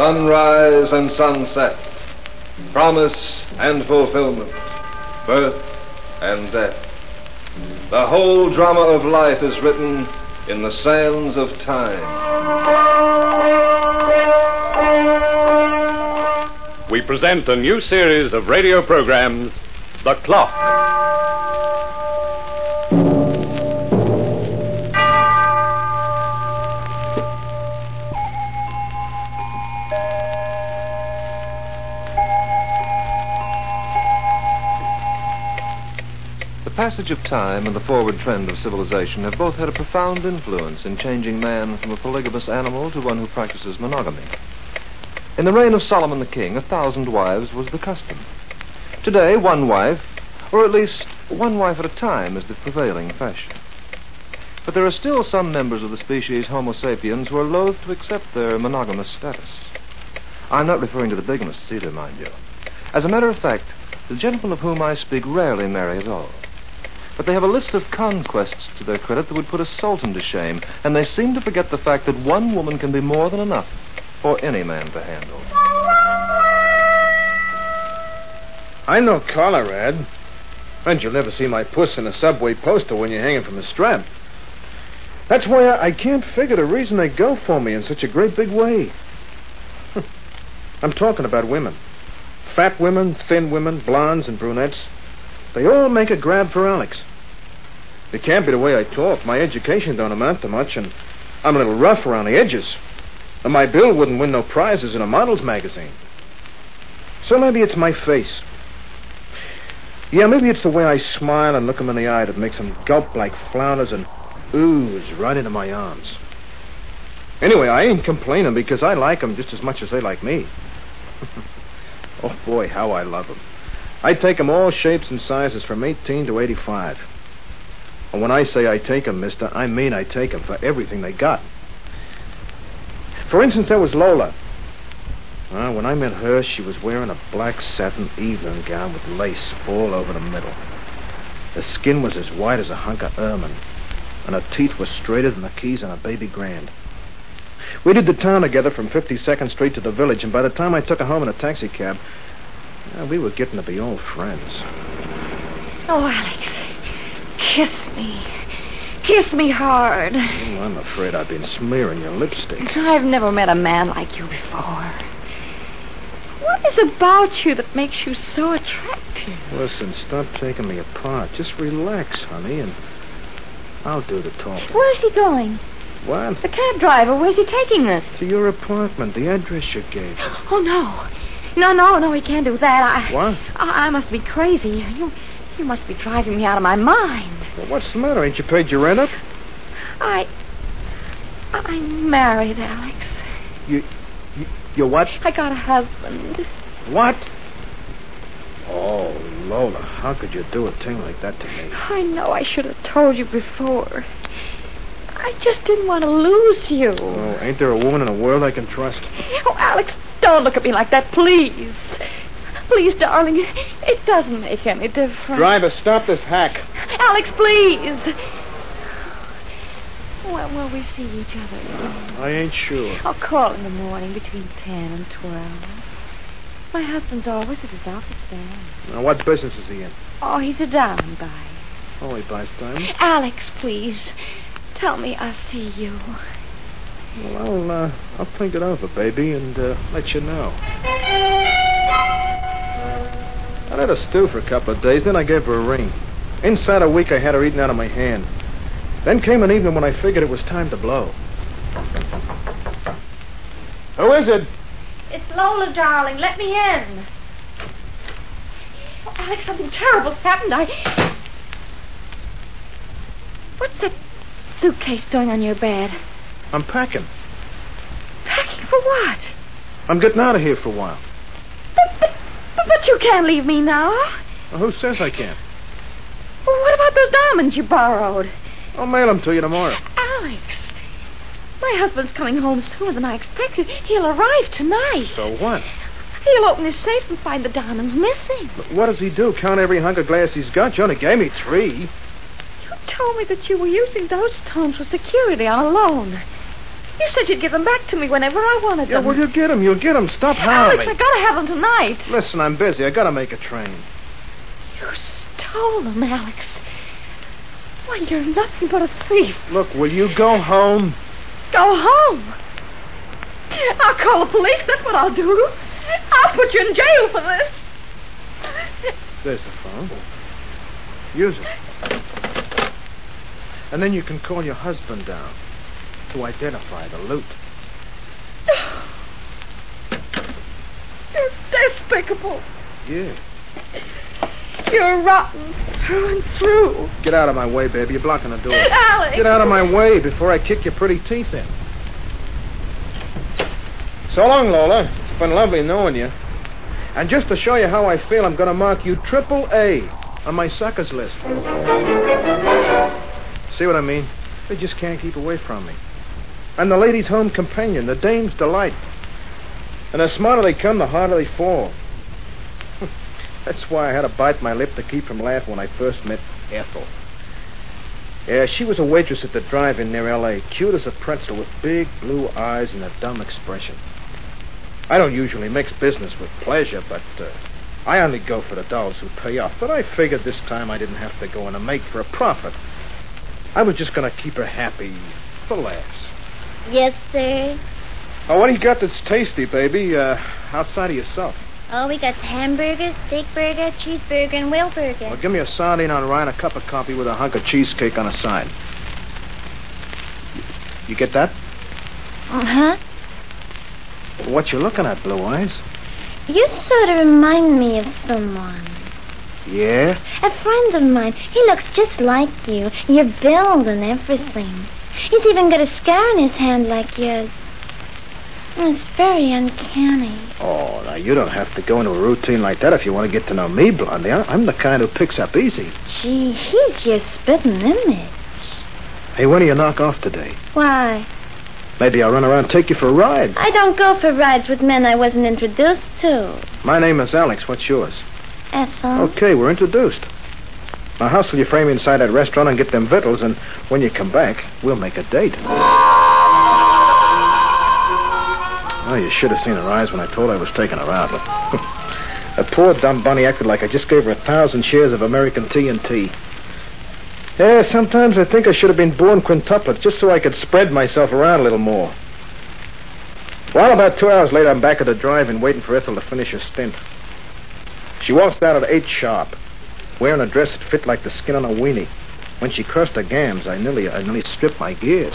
sunrise and sunset, promise and fulfillment, birth and death. The whole drama of life is written in the sands of time. We present a new series of radio programs, The Clock. The passage of time and the forward trend of civilization have both had a profound influence in changing man from a polygamous animal to one who practices monogamy. In the reign of Solomon the king, 1,000 wives was the custom. Today, one wife, or at least one wife at a time, is the prevailing fashion. But there are still some members of the species Homo sapiens who are loath to accept their monogamous status. I'm not referring to the bigamists either, mind you. As a matter of fact, the gentlemen of whom I speak rarely marry at all. But they have a list of conquests to their credit that would put a sultan to shame, and they seem to forget the fact that one woman can be more than enough for any man to handle. I know Colorad. And you'll never see my puss in a subway poster when you're hanging from a strap. That's why I can't figure the reason they go for me in such a great big way. I'm talking about women. Fat women, thin women, blondes and brunettes. They all make a grab for Alex. It can't be the way I talk. My education don't amount to much, and I'm a little rough around the edges. And my bill wouldn't win no prizes in a model's magazine. So maybe it's my face. Yeah, maybe it's the way I smile and look them in the eye that makes them gulp like flounders and ooze right into my arms. Anyway, I ain't complaining because I like them just as much as they like me. Oh, boy, how I love them. I take them all shapes and sizes from 18 to 85. And when I say I take them, mister, I mean I take them for everything they got. For instance, there was Lola. When I met her, she was wearing a black satin evening gown with lace all over the middle. Her skin was as white as a hunk of ermine, and her teeth were straighter than the keys on a baby grand. We did the town together from 52nd Street to the village, and by the time I took her home in a taxicab, we were getting to be old friends. Oh, Alex, kiss me. Kiss me hard. Oh, I'm afraid I've been smearing your lipstick. I've never met a man like you before. What is about you that makes you so attractive? Listen, stop taking me apart. Just relax, honey, and I'll do the talking. Where's he going? What? The cab driver, where's he taking us? To your apartment, the address you gave. Oh, no. No, he can't do that. What? I must be crazy. You must be driving me out of my mind. Well, what's the matter? Ain't you paid your rent up? I'm married, Alex. You what? I got a husband. What? Oh, Lola, how could you do a thing like that to me? I know I should have told you before. I just didn't want to lose you. Oh, ain't there a woman in the world I can trust? Oh, Alex, don't look at me like that, please. Please, darling, it doesn't make any difference. Driver, stop this hack. Alex, please. When will we see each other again? I ain't sure. I'll call in the morning between 10 and 12. My husband's always at his office then. Now, what business is he in? Oh, he's a diamond buyer. Oh, he buys diamonds? Alex, please. Tell me I'll see you. Well, I'll think it over, baby, and let you know. I let her stew for a couple of days, then I gave her a ring. Inside a week, I had her eaten out of my hand. Then came an evening when I figured it was time to blow. Who is it? It's Lola, darling. Let me in. Oh, Alex, something terrible's happened. What's that suitcase doing on your bed? I'm packing. Packing for what? I'm getting out of here for a while. But you can't leave me now. Well, who says I can't? Well, what about those diamonds you borrowed? I'll mail them to you tomorrow. Alex, my husband's coming home sooner than I expected. He'll arrive tonight. So what? He'll open his safe and find the diamonds missing. But what does he do? Count every hunk of glass he's got? You only gave me 3. You told me that you were using those stones for security on a loan. You said you'd give them back to me whenever I wanted Yeah, them. well, you'll get them. You'll get them. Stop howling. Alex, I gotta have them tonight. Listen, I'm busy. I gotta make a train. You stole them, Alex. Why, you're nothing but a thief. Look, will you go home? Go home. I'll call the police. That's what I'll do. I'll put you in jail for this. There's the phone. Use it. And then you can call your husband down to identify the loot. You're despicable. Yeah. You're rotten through and through. Get out of my way, baby. You're blocking the door. Alex. Get out of my way before I kick your pretty teeth in. So long, Lola. It's been lovely knowing you. And just to show you how I feel, I'm going to mark you triple A on my suckers list. See what I mean? They just can't keep away from me. I'm the lady's home companion, the dame's delight. And the smarter they come, the harder they fall. That's why I had to bite my lip to keep from laughing when I first met Ethel. Yeah, she was a waitress at the drive-in near L.A., cute as a pretzel with big blue eyes and a dumb expression. I don't usually mix business with pleasure, but I only go for the dollars who pay off. But I figured this time I didn't have to go in and make for a profit. I was just going to keep her happy for laughs. Yes, sir. Oh, what do you got that's tasty, baby, outside of yourself? Oh, we got hamburger, steak burger, cheeseburger, and whale burger. Well, give me a sardine on rye and a cup of coffee with a hunk of cheesecake on the side. You get that? Uh-huh. What you looking at, Blue Eyes? You sort of remind me of someone. Yeah? A friend of mine. He looks just like you. Your build and everything. He's even got a scar in his hand like yours. It's very uncanny. Oh, now, you don't have to go into a routine like that if you want to get to know me, Blondie. I'm the kind who picks up easy. Gee, he's your spitting image. Hey, when do you knock off today? Why? Maybe I'll run around and take you for a ride. I don't go for rides with men I wasn't introduced to. My name is Alex. What's yours? Ethel. Okay, we're introduced. Now hustle your frame inside that restaurant and get them victuals, and when you come back, we'll make a date. Oh, you should have seen her eyes when I told her I was taking her out. That poor dumb bunny acted like I just gave her 1,000 shares of American TNT. Yeah, sometimes I think I should have been born quintuplet just so I could spread myself around a little more. Well, about 2 hours later, I'm back at the drive-in waiting for Ethel to finish her stint. She walks down at 8 sharp, wearing a dress that fit like the skin on a weenie. When she crossed her gams, I nearly stripped my gears.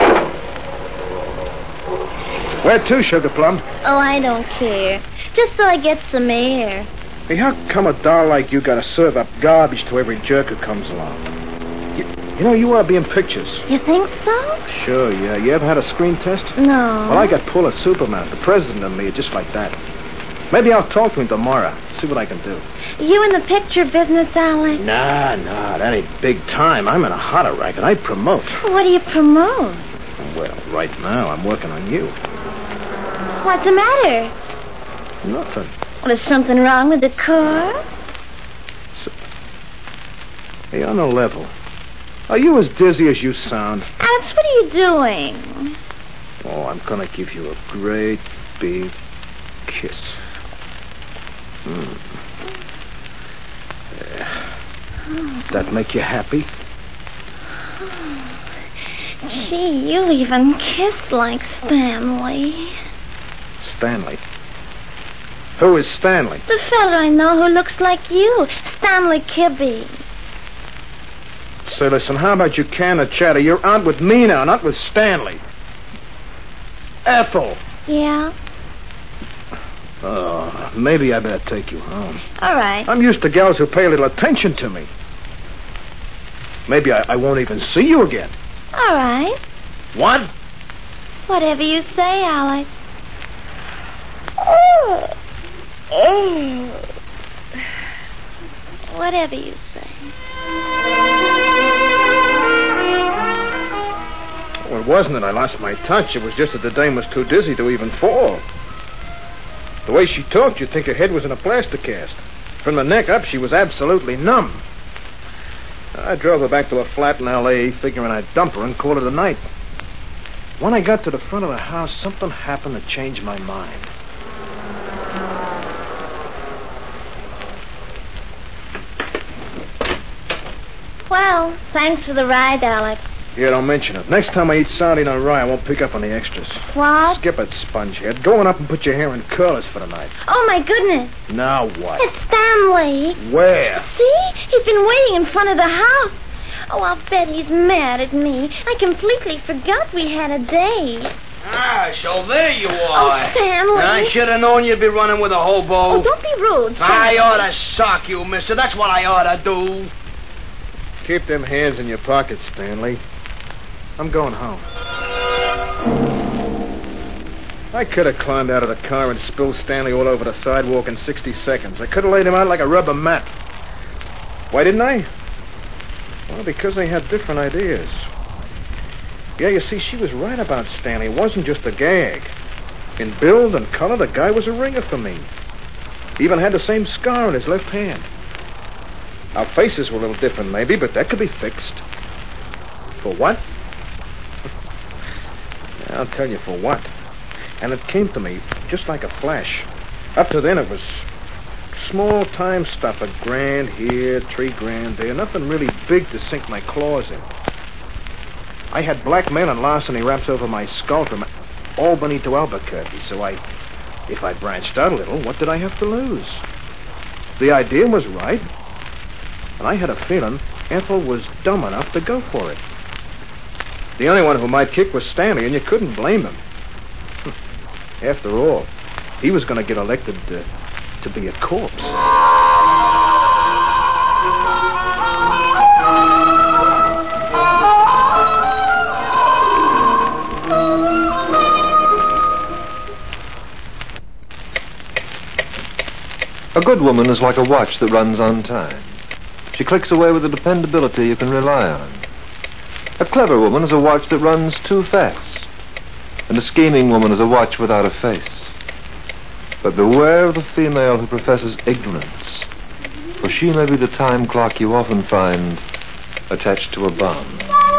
Where to, Sugar Plum? Oh, I don't care. Just so I get some air. Hey, how come a doll like you gotta serve up garbage to every jerk who comes along? You know, you ought to be in pictures. You think so? Sure, yeah. You ever had a screen test? No. Well, I got pulled at Superman. The president and me, just like that. Maybe I'll talk to him tomorrow, see what I can do. You in the picture business, Alex? Nah, that ain't big time. I'm in a hotter racket. I promote. What do you promote? Well, right now, I'm working on you. What's the matter? Nothing. Well, is something wrong with the car? Hey, on the level, are you as dizzy as you sound? Alex, what are you doing? Oh, I'm gonna give you a great big kiss. That make you happy? Gee, you even kiss like Stanley. Stanley? Who is Stanley? The fella I know who looks like you, Stanley Kibbe. Say, listen, how about you can the chatter? You're out with me now, not with Stanley. Ethel! Yeah? Oh, maybe I better take you home. All right. I'm used to gals who pay a little attention to me. Maybe I won't even see you again. All right. What? Whatever you say, Alex. Oh. Whatever you say. Well, it wasn't that I lost my touch. It was just that the dame was too dizzy to even fall. The way she talked, you'd think her head was in a plaster cast. From the neck up, she was absolutely numb. I drove her back to a flat in L.A., figuring I'd dump her and call it a night. When I got to the front of the house, something happened that changed my mind. Well, thanks for the ride, Alex. Yeah, don't mention it. Next time I eat sardine on rye, I won't pick up on the extras. What? Skip it, spongehead. Go on up and put your hair in curlers for the night. Oh, my goodness. Now what? It's Stanley. Where? See? He's been waiting in front of the house. Oh, I'll bet he's mad at me. I completely forgot we had a date. Ah, so there you Oh, are. Stanley. I should have known you'd be running with a hobo. Oh, don't be rude, I Stanley. ought to sock you, mister. That's what I ought to do. Keep them hands in your pockets, Stanley. I'm going home. I could have climbed out of the car and spilled Stanley all over the sidewalk in 60 seconds. I could have laid him out like a rubber mat. Why didn't I? Well, because I had different ideas. Yeah, you see, she was right about Stanley. It wasn't just a gag. In build and color, the guy was a ringer for me. He even had the same scar on his left hand. Our faces were a little different, maybe, but that could be fixed. For what? I'll tell you for what. And it came to me just like a flash. Up to then, it was small-time stuff. $1,000 here, $3,000 there. Nothing really big to sink my claws in. I had blackmail and larceny wraps over my skull from Albany to Albuquerque, so if I branched out a little, what did I have to lose? The idea was right, and I had a feeling Ethel was dumb enough to go for it. The only one who might kick was Stanley, and you couldn't blame him. After all, he was going to get elected to be a corpse. A good woman is like a watch that runs on time. She clicks away with a dependability you can rely on. A clever woman is a watch that runs too fast. And a scheming woman is a watch without a face. But beware of the female who professes ignorance, for she may be the time clock you often find attached to a bomb.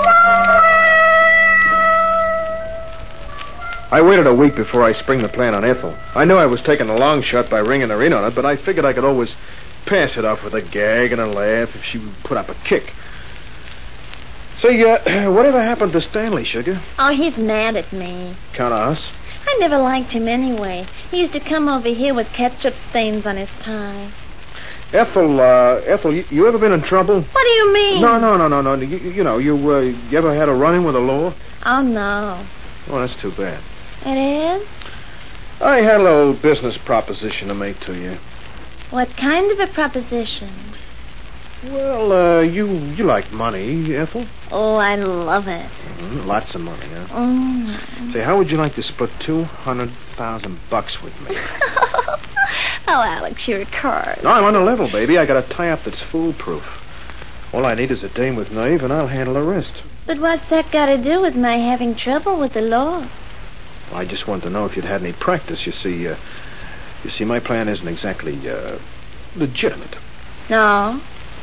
I waited a week before I spring the plan on Ethel. I knew I was taking a long shot by ringing her in on it, but I figured I could always pass it off with a gag and a laugh if she would put up a kick. Say, whatever happened to Stanley, Sugar? Oh, he's mad at me. Count us. I never liked him anyway. He used to come over here with ketchup stains on his tie. Ethel, you ever been in trouble? What do you mean? No. You ever had a run-in with the law? Oh, no. Oh, that's too bad. It is? I had a little business proposition to make to you. What kind of a proposition? Well, you like money, Ethel? Oh, I love it. Lots of money, huh? Mm. Say, how would you like to split $200,000 with me? Oh, Alex, you're a card. No, I'm on the level, baby. I got a tie-up that's foolproof. All I need is a dame with nerve, and I'll handle the rest. But what's that got to do with my having trouble with the law? I just wanted to know if you'd had any practice. You see, my plan isn't exactly, legitimate. No.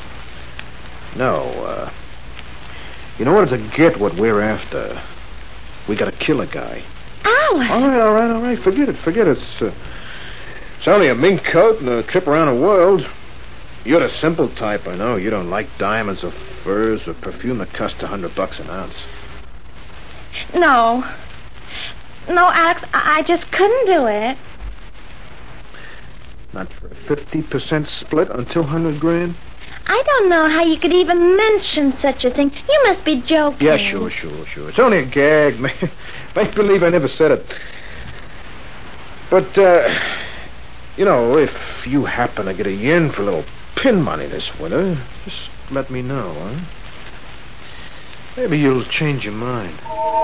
No, in order to get what we're after, we gotta kill a guy. Alex! All right. Forget it. It's only a mink coat and a trip around the world. You're the simple type, I know. You don't like diamonds or furs or perfume that cost $100 an ounce. No, Alex, I just couldn't do it. Not for a 50% split on $200,000? I don't know how you could even mention such a thing. You must be joking. Yeah, sure. It's only a gag. Make believe I never said it. But, if you happen to get a yen for a little pin money this winter, just let me know, huh? Maybe you'll change your mind.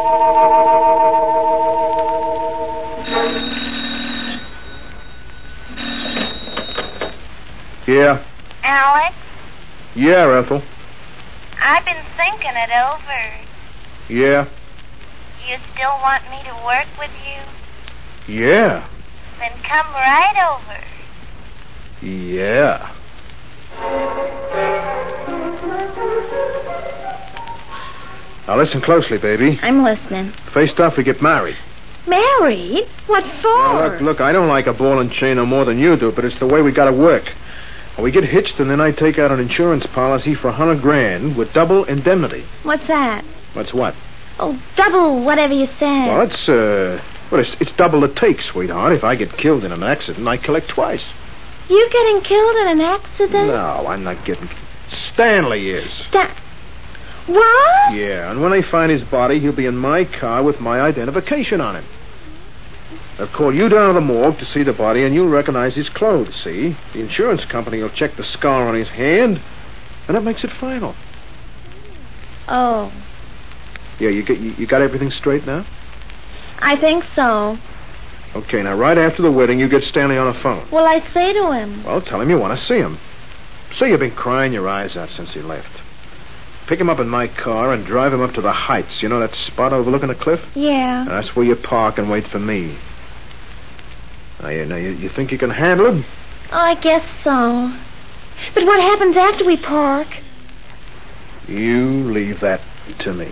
Yeah? Alex, Yeah, Ethel. I've been thinking it over. Yeah? You still want me to work with you? Yeah. Then come right over. Yeah. Now listen closely, baby. I'm listening. First off, we get married. Married? What for? Now, look, I don't like a ball and chain no more than you do, but it's the way we gotta work. We get hitched, and then I take out an insurance policy for $100,000 with double indemnity. What's that? What's what? Oh, double whatever you said. Well, it's double the take, sweetheart. If I get killed in an accident, I collect twice. You getting killed in an accident? No, I'm not getting... Stanley is. What? Yeah, and when they find his body, he'll be in my car with my identification on him. They'll call you down to the morgue to see the body, and you'll recognize his clothes, see? The insurance company will check the scar on his hand, and that makes it final. Oh. Yeah, you got everything straight now? I think so. Okay, now right after the wedding, you get Stanley on the phone. Well, I say to him. Well, tell him you want to see him. Say you've been crying your eyes out since he left. Pick him up in my car and drive him up to the Heights. You know that spot overlooking the cliff? Yeah. That's where you park and wait for me. Now, you think you can handle him? Oh, I guess so. But what happens after we park? You leave that to me.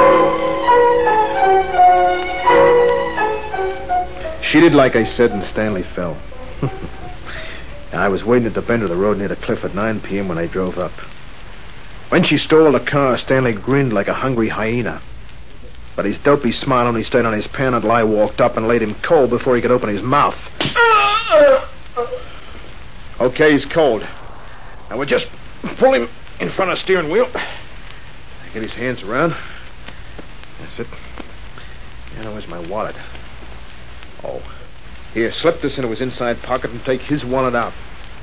She did like I said, and Stanley fell. I was waiting at the bend of the road near the cliff at 9 p.m. when I drove up. When she stole the car, Stanley grinned like a hungry hyena. But his dopey smile only stayed on his pan until I walked up and laid him cold before he could open his mouth. Okay, he's cold. Now we'll just pull him in front of the steering wheel. Get his hands around. That's it. Now, where's my wallet? Oh. Here, slip this into his inside pocket and take his wallet out.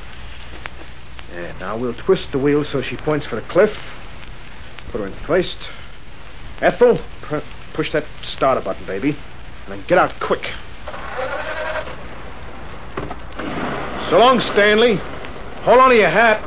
And now we'll twist the wheel so she points for the cliff. Put her in place. Ethel, push that starter button, baby. And then get out quick. So long, Stanley. Hold on to your hat.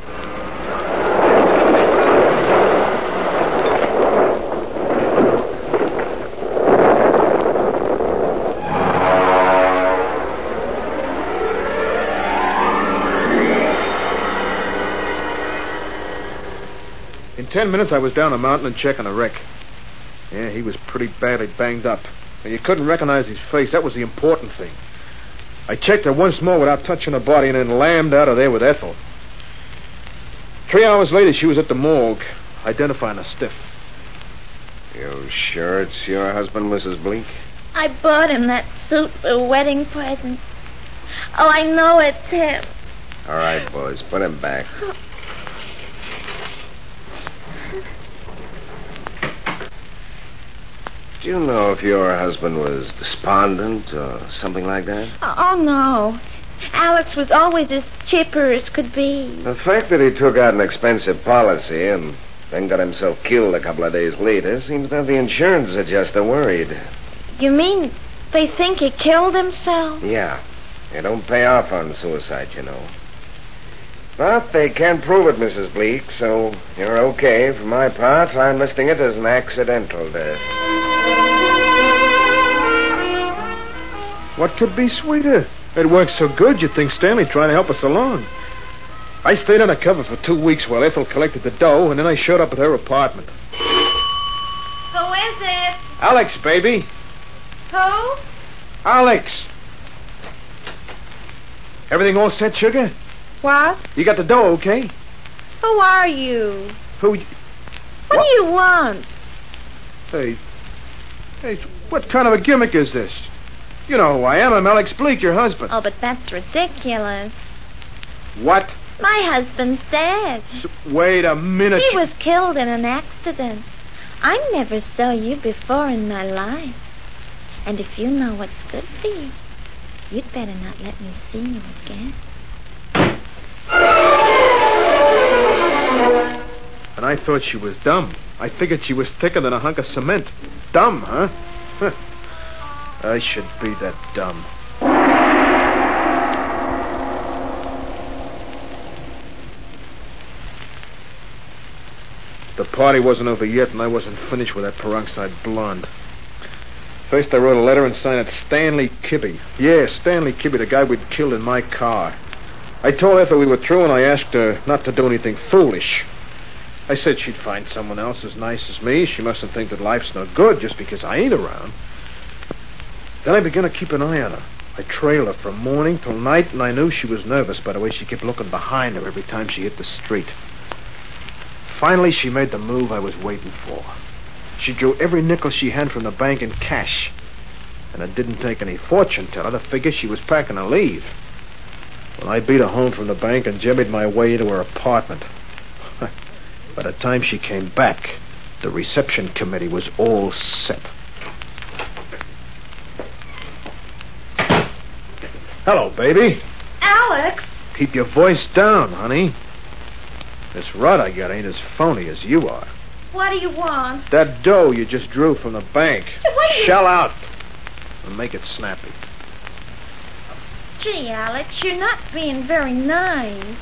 In 10 minutes, I was down a mountain and checking the wreck. Yeah, he was pretty badly banged up. And you couldn't recognize his face. That was the important thing. I checked her once more without touching her body and then lammed out of there with Ethel. 3 hours later, she was at the morgue, identifying a stiff. You sure it's your husband, Mrs. Bleak? I bought him that suit for a wedding present. Oh, I know it's him. All right, boys, put him back. Do you know if your husband was despondent or something like that? Oh, no. Alex was always as chipper as could be. The fact that he took out an expensive policy and then got himself killed a couple of days later seems that the insurance adjuster worried. You mean they think he killed himself? Yeah. They don't pay off on suicide, you know. But they can't prove it, Mrs. Bleak, so you're okay. For my part, I'm listing it as an accidental death. What could be sweeter? It worked so good you'd think Stanley tried to help us along. I stayed undercover for 2 weeks while Ethel collected the dough, and then I showed up at her apartment. Who is it? Alex, baby. Who? Alex. Everything all set, sugar? What? You got the dough, okay? Who are you? Who? What do you want? Hey, what kind of a gimmick is this? You know who I am. I'm Alex Bleak, your husband. Oh, but that's ridiculous. What? My husband's dead. Wait a minute. He was killed in an accident. I never saw you before in my life. And if you know what's good for you, you'd better not let me see you again. And I thought she was dumb. I figured she was thicker than a hunk of cement. Dumb, huh? I should be that dumb. The party wasn't over yet, and I wasn't finished with that peroxide blonde. First, I wrote a letter and signed it Stanley Kibbe. Yeah, Stanley Kibbe, the guy we'd killed in my car. I told Ethel we were through, and I asked her not to do anything foolish. I said she'd find someone else as nice as me. She mustn't think that life's no good just because I ain't around. Then I began to keep an eye on her. I trailed her from morning till night, and I knew she was nervous by the way she kept looking behind her every time she hit the street. Finally, she made the move I was waiting for. She drew every nickel she had from the bank in cash. And it didn't take any fortune teller to figure she was packing to leave. Well, I beat her home from the bank and jimmied my way to her apartment. By the time she came back, the reception committee was all set. Hello, baby. Alex! Keep your voice down, honey. This rod I got ain't as phony as you are. What do you want? That dough you just drew from the bank. What do you... Shell out and make it snappy. Gee, Alex, you're not being very nice.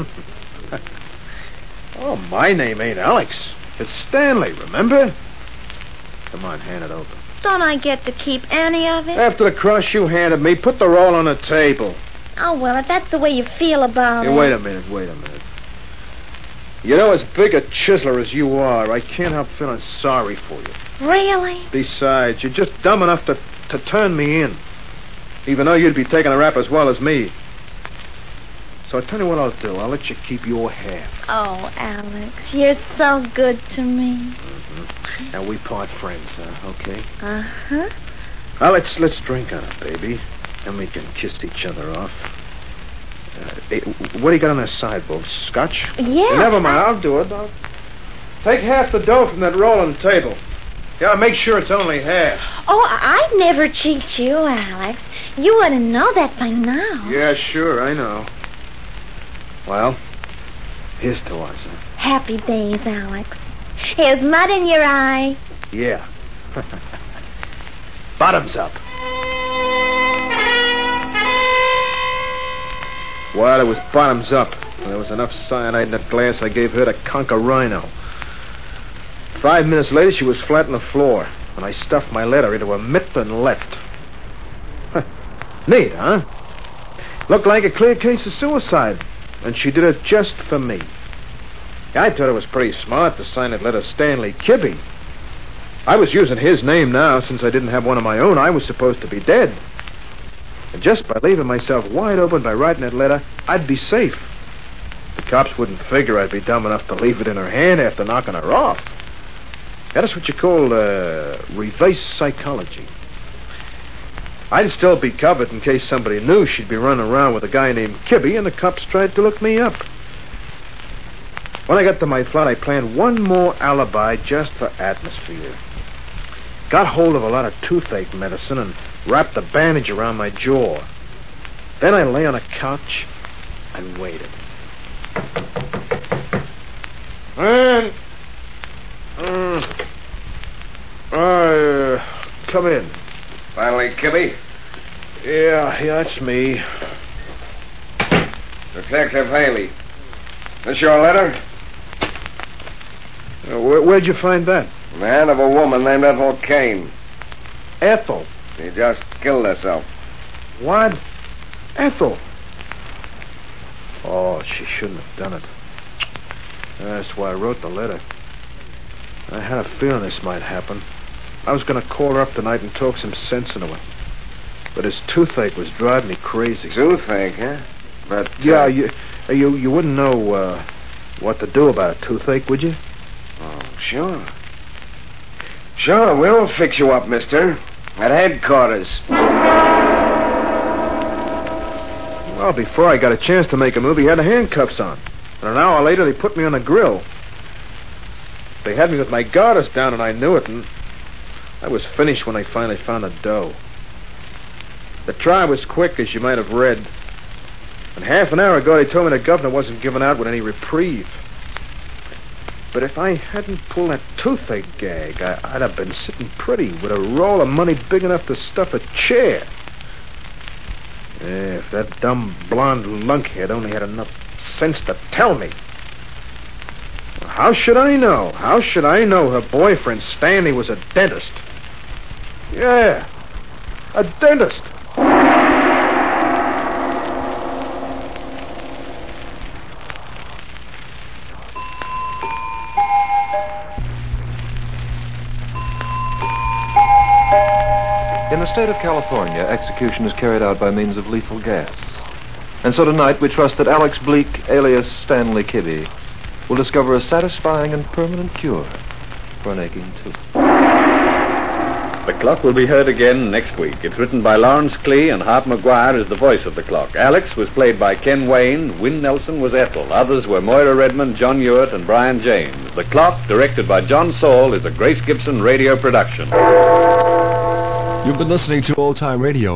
Oh, my name ain't Alex. It's Stanley, remember? Come on, hand it over. Don't I get to keep any of it? After the crush you handed me, put the roll on the table. Oh, well, if that's the way you feel about it... Wait a minute. You know, as big a chiseler as you are, I can't help feeling sorry for you. Really? Besides, you're just dumb enough to turn me in. Even though you'd be taking a rap as well as me. So I'll tell you what I'll do. I'll let you keep your half. Oh, Alex, you're so good to me. Mm-hmm. And we part friends, okay? Uh-huh. Well, let's drink on it, baby. And we can kiss each other off. Hey, what do you got on that sideboard? Scotch? Yeah. Never mind, I'll do it. I'll take half the dough from that roll on the table. You gotta make sure it's only half. Oh, I'd never cheat you, Alex. You ought to know that by now. Yeah, sure, I know. Well, here's to us, huh? Happy days, Alex. Here's mud in your eye. Yeah. Bottoms up. Well, it was bottoms up. There was enough cyanide in that glass I gave her to conquer Rhino. 5 minutes later, she was flat on the floor, and I stuffed my letter into her mitt and left. Neat, huh? Looked like a clear case of suicide, and she did it just for me. I thought it was pretty smart to sign that letter Stanley Kibbe. I was using his name now since I didn't have one of my own. I was supposed to be dead. And just by leaving myself wide open by writing that letter, I'd be safe. The cops wouldn't figure I'd be dumb enough to leave it in her hand after knocking her off. That's what you call reverse psychology. I'd still be covered in case somebody knew she'd be running around with a guy named Kibbe and the cops tried to look me up. When I got to my flat, I planned one more alibi just for atmosphere. Got hold of a lot of toothache medicine and wrapped a bandage around my jaw. Then I lay on a couch and waited. And... come in. Finally, Kibbe? Yeah, it's me. Detective Haley. This your letter? Where'd you find that? The hand of a woman named Ethel Kane. Ethel? She just killed herself. What? Ethel? Oh, she shouldn't have done it. That's why I wrote the letter. I had a feeling this might happen. I was going to call her up tonight and talk some sense into her. But his toothache was driving me crazy. Toothache, huh? But... Yeah, you wouldn't know what to do about a toothache, would you? Oh, sure. Sure, we'll fix you up, mister. At headquarters. Well, before I got a chance to make a move, he had the handcuffs on. And an hour later, they put me on the grill. They had me with my garters down, and I knew it, and I was finished when they finally found the dough. The trial was quick, as you might have read. And half an hour ago, they told me the governor wasn't giving out with any reprieve. But if I hadn't pulled that toothache gag, I'd have been sitting pretty with a roll of money big enough to stuff a chair. Yeah, if that dumb blonde lunkhead only had enough sense to tell me. Well, how should I know? How should I know her boyfriend, Stanley, was a dentist? Yeah, a dentist. In the state of California, execution is carried out by means of lethal gas. And so tonight we trust that Alex Bleek, alias Stanley Kibbe, will discover a satisfying and permanent cure for an aching tooth. The Clock will be heard again next week. It's written by Lawrence Klee, and Hart McGuire is the voice of the Clock. Alex was played by Ken Wayne. Wynn Nelson was Ethel. Others were Moira Redmond, John Ewart, and Brian James. The Clock, directed by John Saul, is a Grace Gibson radio production. You've been listening to Old Time Radio.